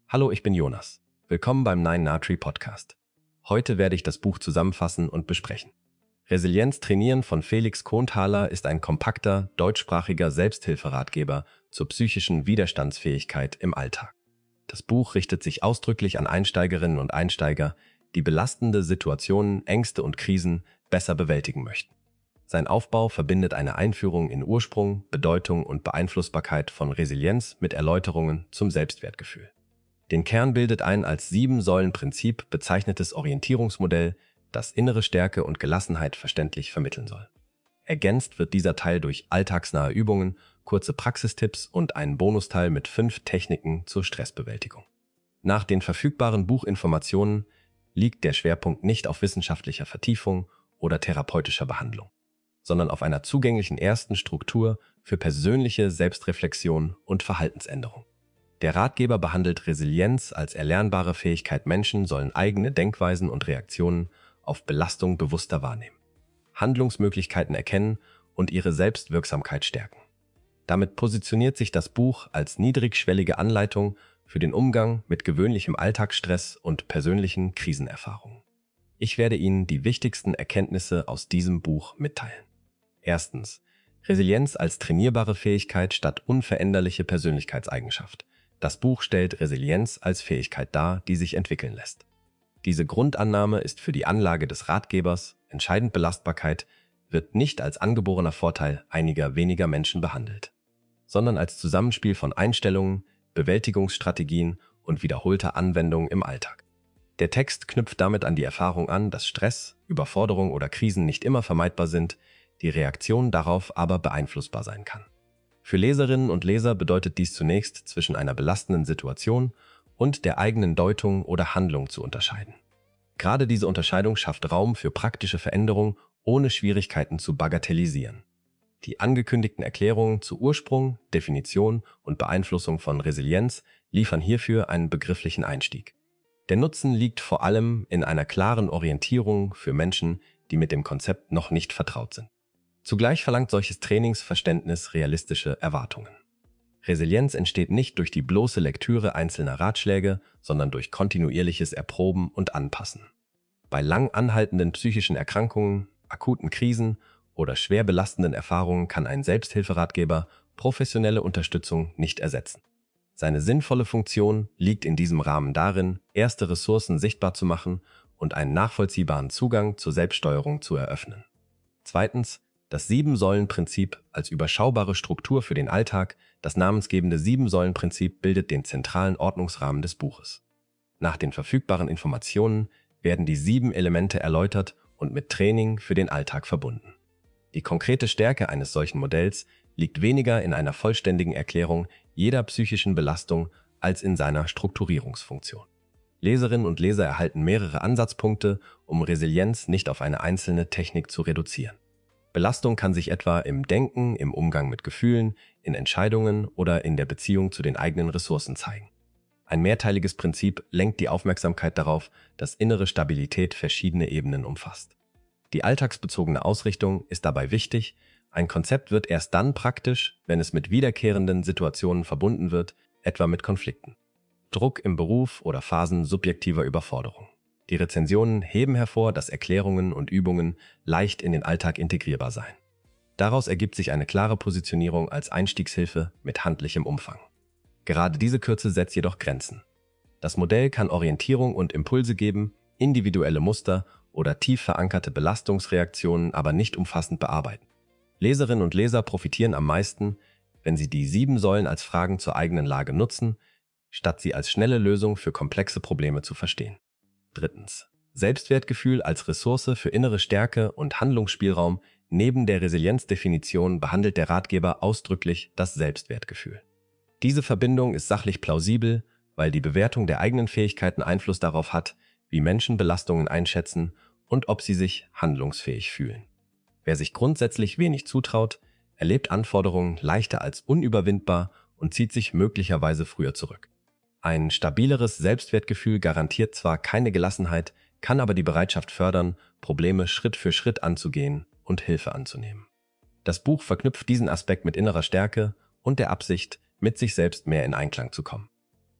Hallo, ich bin Jonas. Willkommen beim Nine Natri Podcast. Heute werde ich das Buch zusammenfassen und besprechen. Resilienz trainieren von Felix Konthaler ist ein kompakter, deutschsprachiger Selbsthilferatgeber zur psychischen Widerstandsfähigkeit im Alltag. Das Buch richtet sich ausdrücklich an Einsteigerinnen und Einsteiger, die belastende Situationen, Ängste und Krisen besser bewältigen möchten. Sein Aufbau verbindet eine Einführung in Ursprung, Bedeutung und Beeinflussbarkeit von Resilienz mit Erläuterungen zum Selbstwertgefühl. Den Kern bildet ein als 7-Säulen-Prinzip bezeichnetes Orientierungsmodell, das innere Stärke und Gelassenheit verständlich vermitteln soll. Ergänzt wird dieser Teil durch alltagsnahe Übungen, kurze Praxistipps und einen Bonusteil mit 5 Techniken zur Stressbewältigung. Nach den verfügbaren Buchinformationen liegt der Schwerpunkt nicht auf wissenschaftlicher Vertiefung oder therapeutischer Behandlung, sondern auf einer zugänglichen ersten Struktur für persönliche Selbstreflexion und Verhaltensänderung. Der Ratgeber behandelt Resilienz als erlernbare Fähigkeit. Menschen sollen eigene Denkweisen und Reaktionen auf Belastung bewusster wahrnehmen, Handlungsmöglichkeiten erkennen und ihre Selbstwirksamkeit stärken. Damit positioniert sich das Buch als niedrigschwellige Anleitung für den Umgang mit gewöhnlichem Alltagsstress und persönlichen Krisenerfahrungen. Ich werde Ihnen die wichtigsten Erkenntnisse aus diesem Buch mitteilen. Erstens: Resilienz als trainierbare Fähigkeit statt unveränderliche Persönlichkeitseigenschaft. Das Buch stellt Resilienz als Fähigkeit dar, die sich entwickeln lässt. Diese Grundannahme ist für die Anlage des Ratgebers entscheidend. Belastbarkeit wird nicht als angeborener Vorteil einiger weniger Menschen behandelt, sondern als Zusammenspiel von Einstellungen, Bewältigungsstrategien und wiederholter Anwendung im Alltag. Der Text knüpft damit an die Erfahrung an, dass Stress, Überforderung oder Krisen nicht immer vermeidbar sind, die Reaktion darauf aber beeinflussbar sein kann. Für Leserinnen und Leser bedeutet dies zunächst, zwischen einer belastenden Situation und der eigenen Deutung oder Handlung zu unterscheiden. Gerade diese Unterscheidung schafft Raum für praktische Veränderung, ohne Schwierigkeiten zu bagatellisieren. Die angekündigten Erklärungen zu Ursprung, Definition und Beeinflussung von Resilienz liefern hierfür einen begrifflichen Einstieg. Der Nutzen liegt vor allem in einer klaren Orientierung für Menschen, die mit dem Konzept noch nicht vertraut sind. Zugleich verlangt solches Trainingsverständnis realistische Erwartungen. Resilienz entsteht nicht durch die bloße Lektüre einzelner Ratschläge, sondern durch kontinuierliches Erproben und Anpassen. Bei lang anhaltenden psychischen Erkrankungen, akuten Krisen oder schwer belastenden Erfahrungen kann ein Selbsthilferatgeber professionelle Unterstützung nicht ersetzen. Seine sinnvolle Funktion liegt in diesem Rahmen darin, erste Ressourcen sichtbar zu machen und einen nachvollziehbaren Zugang zur Selbststeuerung zu eröffnen. Zweitens: Das 7-Säulen-Prinzip als überschaubare Struktur für den Alltag. Das namensgebende 7-Säulen-Prinzip bildet den zentralen Ordnungsrahmen des Buches. Nach den verfügbaren Informationen werden die 7 Elemente erläutert und mit Training für den Alltag verbunden. Die konkrete Stärke eines solchen Modells liegt weniger in einer vollständigen Erklärung jeder psychischen Belastung als in seiner Strukturierungsfunktion. Leserinnen und Leser erhalten mehrere Ansatzpunkte, um Resilienz nicht auf eine einzelne Technik zu reduzieren. Belastung kann sich etwa im Denken, im Umgang mit Gefühlen, in Entscheidungen oder in der Beziehung zu den eigenen Ressourcen zeigen. Ein mehrteiliges Prinzip lenkt die Aufmerksamkeit darauf, dass innere Stabilität verschiedene Ebenen umfasst. Die alltagsbezogene Ausrichtung ist dabei wichtig. Ein Konzept wird erst dann praktisch, wenn es mit wiederkehrenden Situationen verbunden wird, etwa mit Konflikten, Druck im Beruf oder Phasen subjektiver Überforderung. Die Rezensionen heben hervor, dass Erklärungen und Übungen leicht in den Alltag integrierbar seien. Daraus ergibt sich eine klare Positionierung als Einstiegshilfe mit handlichem Umfang. Gerade diese Kürze setzt jedoch Grenzen. Das Modell kann Orientierung und Impulse geben, individuelle Muster oder tief verankerte Belastungsreaktionen aber nicht umfassend bearbeiten. Leserinnen und Leser profitieren am meisten, wenn sie die 7 Säulen als Fragen zur eigenen Lage nutzen, statt sie als schnelle Lösung für komplexe Probleme zu verstehen. Drittens: Selbstwertgefühl als Ressource für innere Stärke und Handlungsspielraum. Neben der Resilienzdefinition behandelt der Ratgeber ausdrücklich das Selbstwertgefühl. Diese Verbindung ist sachlich plausibel, weil die Bewertung der eigenen Fähigkeiten Einfluss darauf hat, wie Menschen Belastungen einschätzen und ob sie sich handlungsfähig fühlen. Wer sich grundsätzlich wenig zutraut, erlebt Anforderungen leichter als unüberwindbar und zieht sich möglicherweise früher zurück. Ein stabileres Selbstwertgefühl garantiert zwar keine Gelassenheit, kann aber die Bereitschaft fördern, Probleme Schritt für Schritt anzugehen und Hilfe anzunehmen. Das Buch verknüpft diesen Aspekt mit innerer Stärke und der Absicht, mit sich selbst mehr in Einklang zu kommen.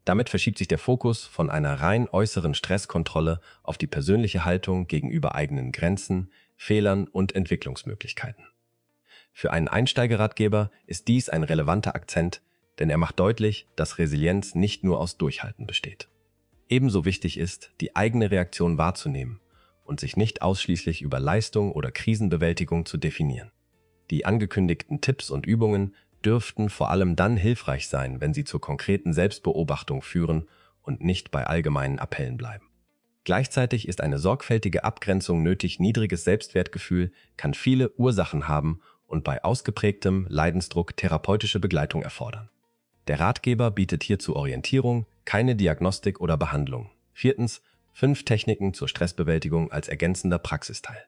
Damit verschiebt sich der Fokus von einer rein äußeren Stresskontrolle auf die persönliche Haltung gegenüber eigenen Grenzen, Fehlern und Entwicklungsmöglichkeiten. Für einen Einsteigerratgeber ist dies ein relevanter Akzent, denn er macht deutlich, dass Resilienz nicht nur aus Durchhalten besteht. Ebenso wichtig ist, die eigene Reaktion wahrzunehmen und sich nicht ausschließlich über Leistung oder Krisenbewältigung zu definieren. Die angekündigten Tipps und Übungen dürften vor allem dann hilfreich sein, wenn sie zur konkreten Selbstbeobachtung führen und nicht bei allgemeinen Appellen bleiben. Gleichzeitig ist eine sorgfältige Abgrenzung nötig. Niedriges Selbstwertgefühl kann viele Ursachen haben und bei ausgeprägtem Leidensdruck therapeutische Begleitung erfordern. Der Ratgeber bietet hierzu Orientierung, keine Diagnostik oder Behandlung. 4. 5 Techniken zur Stressbewältigung als ergänzender Praxisteil.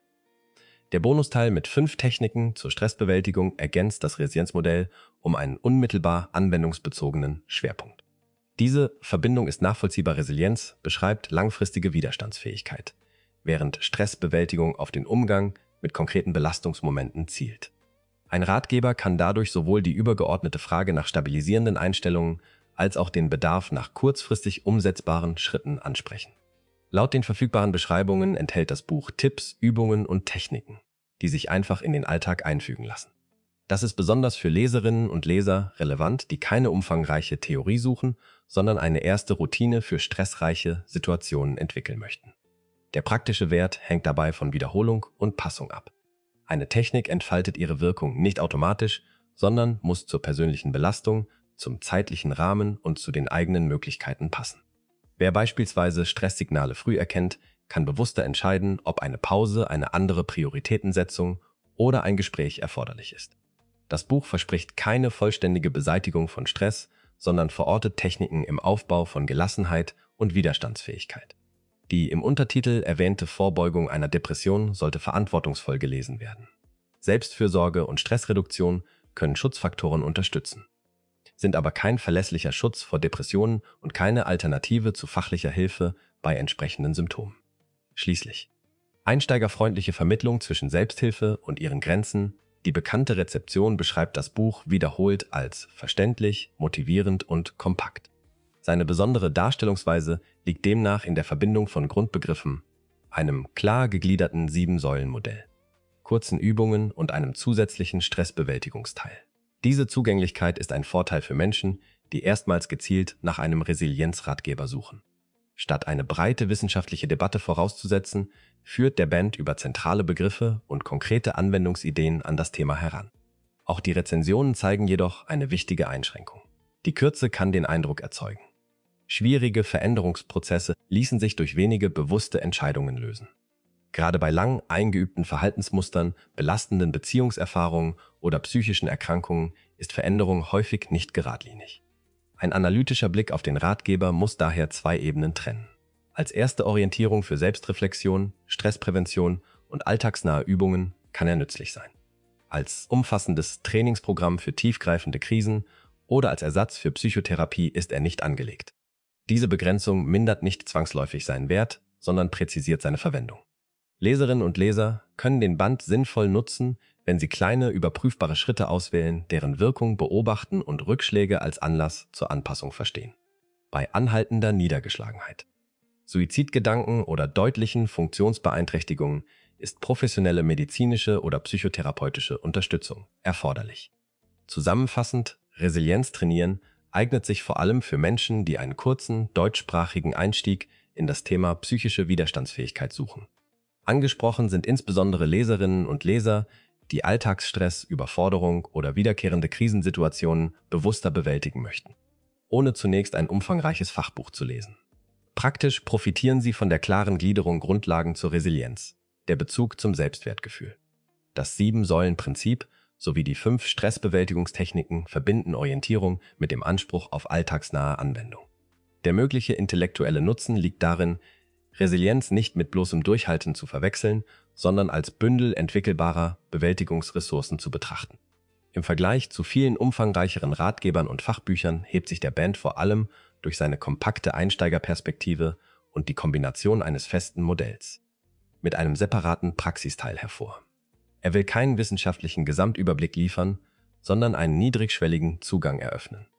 Der Bonusteil mit 5 Techniken zur Stressbewältigung ergänzt das Resilienzmodell um einen unmittelbar anwendungsbezogenen Schwerpunkt. Diese Verbindung ist nachvollziehbar. Resilienz beschreibt langfristige Widerstandsfähigkeit, während Stressbewältigung auf den Umgang mit konkreten Belastungsmomenten zielt. Ein Ratgeber kann dadurch sowohl die übergeordnete Frage nach stabilisierenden Einstellungen als auch den Bedarf nach kurzfristig umsetzbaren Schritten ansprechen. Laut den verfügbaren Beschreibungen enthält das Buch Tipps, Übungen und Techniken, die sich einfach in den Alltag einfügen lassen. Das ist besonders für Leserinnen und Leser relevant, die keine umfangreiche Theorie suchen, sondern eine erste Routine für stressreiche Situationen entwickeln möchten. Der praktische Wert hängt dabei von Wiederholung und Passung ab. Eine Technik entfaltet ihre Wirkung nicht automatisch, sondern muss zur persönlichen Belastung, zum zeitlichen Rahmen und zu den eigenen Möglichkeiten passen. Wer beispielsweise Stresssignale früh erkennt, kann bewusster entscheiden, ob eine Pause, eine andere Prioritätensetzung oder ein Gespräch erforderlich ist. Das Buch verspricht keine vollständige Beseitigung von Stress, sondern verortet Techniken im Aufbau von Gelassenheit und Widerstandsfähigkeit. Die im Untertitel erwähnte Vorbeugung einer Depression sollte verantwortungsvoll gelesen werden. Selbstfürsorge und Stressreduktion können Schutzfaktoren unterstützen, sind aber kein verlässlicher Schutz vor Depressionen und keine Alternative zu fachlicher Hilfe bei entsprechenden Symptomen. Schließlich einsteigerfreundliche Vermittlung zwischen Selbsthilfe und ihren Grenzen. Die bekannte Rezeption beschreibt das Buch wiederholt als verständlich, motivierend und kompakt. Seine besondere Darstellungsweise liegt demnach in der Verbindung von Grundbegriffen, einem klar gegliederten 7-Säulen-Modell, kurzen Übungen und einem zusätzlichen Stressbewältigungsteil. Diese Zugänglichkeit ist ein Vorteil für Menschen, die erstmals gezielt nach einem Resilienzratgeber suchen. Statt eine breite wissenschaftliche Debatte vorauszusetzen, führt der Band über zentrale Begriffe und konkrete Anwendungsideen an das Thema heran. Auch die Rezensionen zeigen jedoch eine wichtige Einschränkung. Die Kürze kann den Eindruck erzeugen: schwierige Veränderungsprozesse ließen sich durch wenige bewusste Entscheidungen lösen. Gerade bei lang eingeübten Verhaltensmustern, belastenden Beziehungserfahrungen oder psychischen Erkrankungen ist Veränderung häufig nicht geradlinig. Ein analytischer Blick auf den Ratgeber muss daher 2 Ebenen trennen. Als erste Orientierung für Selbstreflexion, Stressprävention und alltagsnahe Übungen kann er nützlich sein. Als umfassendes Trainingsprogramm für tiefgreifende Krisen oder als Ersatz für Psychotherapie ist er nicht angelegt. Diese Begrenzung mindert nicht zwangsläufig seinen Wert, sondern präzisiert seine Verwendung. Leserinnen und Leser können den Band sinnvoll nutzen, wenn sie kleine, überprüfbare Schritte auswählen, deren Wirkung beobachten und Rückschläge als Anlass zur Anpassung verstehen. Bei anhaltender Niedergeschlagenheit, Suizidgedanken oder deutlichen Funktionsbeeinträchtigungen ist professionelle medizinische oder psychotherapeutische Unterstützung erforderlich. Zusammenfassend, Resilienz trainieren eignet sich vor allem für Menschen, die einen kurzen, deutschsprachigen Einstieg in das Thema psychische Widerstandsfähigkeit suchen. Angesprochen sind insbesondere Leserinnen und Leser, die Alltagsstress, Überforderung oder wiederkehrende Krisensituationen bewusster bewältigen möchten, ohne zunächst ein umfangreiches Fachbuch zu lesen. Praktisch profitieren sie von der klaren Gliederung Grundlagen zur Resilienz, der Bezug zum Selbstwertgefühl. Das 7-Säulen-Prinzip sowie die 5 Stressbewältigungstechniken verbinden Orientierung mit dem Anspruch auf alltagsnahe Anwendung. Der mögliche intellektuelle Nutzen liegt darin, Resilienz nicht mit bloßem Durchhalten zu verwechseln, sondern als Bündel entwickelbarer Bewältigungsressourcen zu betrachten. Im Vergleich zu vielen umfangreicheren Ratgebern und Fachbüchern hebt sich der Band vor allem durch seine kompakte Einsteigerperspektive und die Kombination eines festen Modells mit einem separaten Praxisteil hervor. Er will keinen wissenschaftlichen Gesamtüberblick liefern, sondern einen niedrigschwelligen Zugang eröffnen.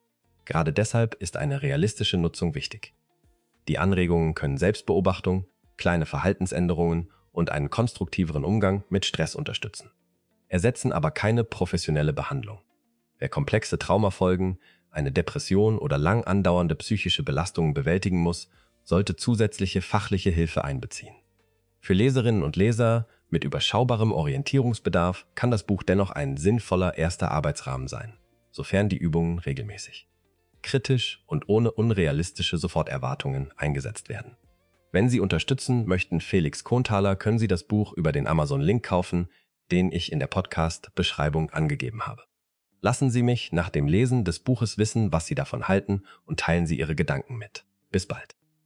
Gerade deshalb ist eine realistische Nutzung wichtig. Die Anregungen können Selbstbeobachtung, kleine Verhaltensänderungen und einen konstruktiveren Umgang mit Stress unterstützen. Ersetzen aber keine professionelle Behandlung. Wer komplexe Traumafolgen, eine Depression oder lang andauernde psychische Belastungen bewältigen muss, sollte zusätzliche fachliche Hilfe einbeziehen. Für Leserinnen und Leser mit überschaubarem Orientierungsbedarf kann das Buch dennoch ein sinnvoller erster Arbeitsrahmen sein, sofern die Übungen regelmäßig, kritisch und ohne unrealistische Soforterwartungen eingesetzt werden. Wenn Sie unterstützen möchten Felix Konthaler, können Sie das Buch über den Amazon-Link kaufen, den ich in der Podcast-Beschreibung angegeben habe. Lassen Sie mich nach dem Lesen des Buches wissen, was Sie davon halten, und teilen Sie Ihre Gedanken mit. Bis bald.